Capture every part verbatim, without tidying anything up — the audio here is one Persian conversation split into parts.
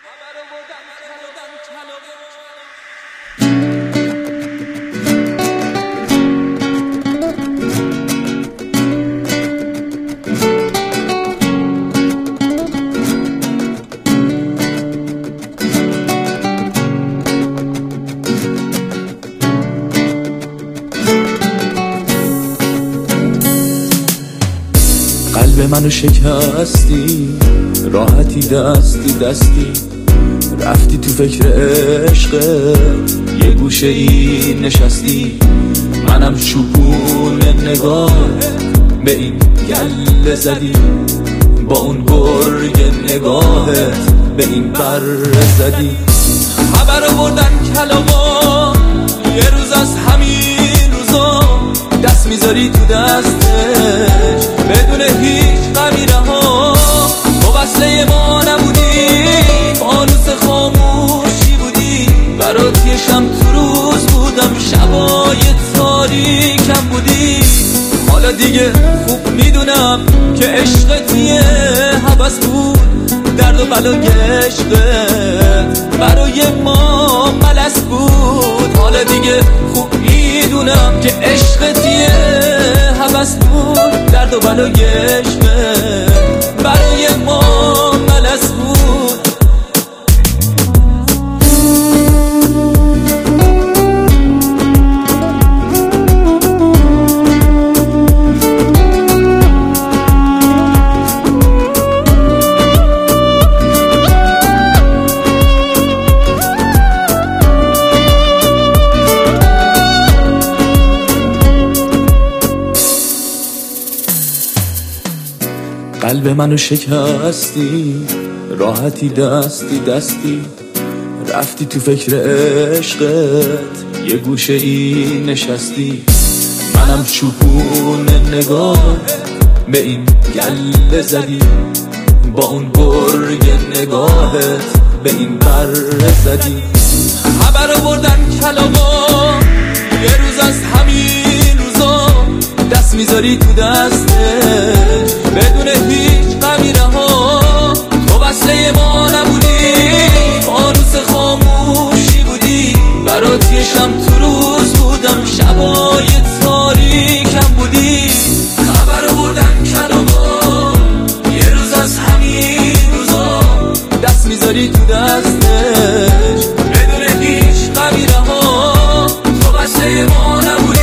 قلب منو شکستی، راحتی دستی دستی رفتی تو فکر عشقت، یه گوشه ای نشستی. منم شکون نگاه به این گله زدی، با اون گرگ نگاهت به این بر زدی. خبر آوردن کلاغا یه روز از همین روزا، دست میذاری تو دستش بدون هیچ غمی رها. تو وصله ما نبودی، فانوس خاموشی بودی، برات یه شم تو روز بودم، شبای تاریکم بودی. حالا دیگه خوب میدونم که عشقت یه هوس بود، درد و بلای عشقت برای ما ملس بود. حالا دیگه خوب میدونم که عشقت یه هوس بود، درد و بلای عشقت برای ما ملس بود. قلب منو شکستی، راحتی دستی دستی رفتی تو فکر عشقت، یه گوشه ای نشستی. منم شکون نگاه به این گله زدی، با اون گرگ نگاهت به این بر زدی. خبر آوردن کلاغا یه روز از همین روزا، دست میذاری تو دستش بدون هیچ غمی رها. تو وصله ما نبودی، فانوس خاموشی بودی، برات یه شم تو روز بودم، شبای تاریکم بودی. خبر آوردن کلاغا یه روز از همین روزا، دست میذاری تو دستش بدون هیچ غمی رها. تو وصله ما نبودی،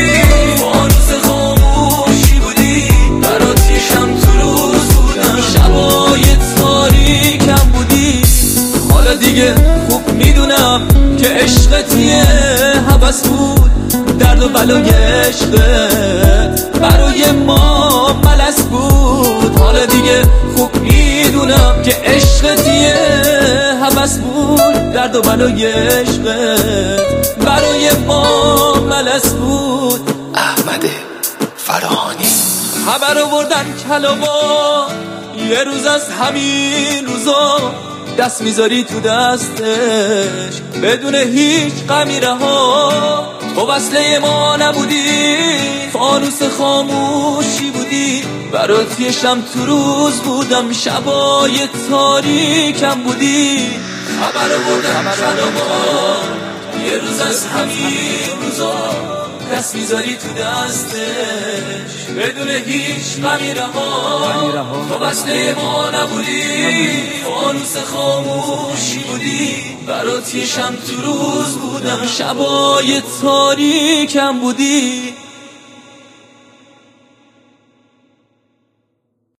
دیگه خوب میدونم که عشقت یه هوس بود، درد و بلای عشقت برای ما ملس بود. حالا دیگه خوب میدونم که عشقت یه هوس بود، درد و بلای عشقت برای ما ملس بود. احمد فراهانی. خبر آوردن کلاغا یه روز از همین روزا، دست میذاری تو دستش بدون هیچ غمی رها. تو وصله ما نبودی، فانوس خاموشی بودی، برات یه شم تو روز بودم، شبای تاریکم بودی. خبر آوردن کلاغا یه روز از همین روزا، دست میذاری تو دستش بدون هیچ غمی رها. تو وصله ما نبودی، فانوس خاموشی بودی، برات یه شم تو روز بودم، شبای تاریکم بودی.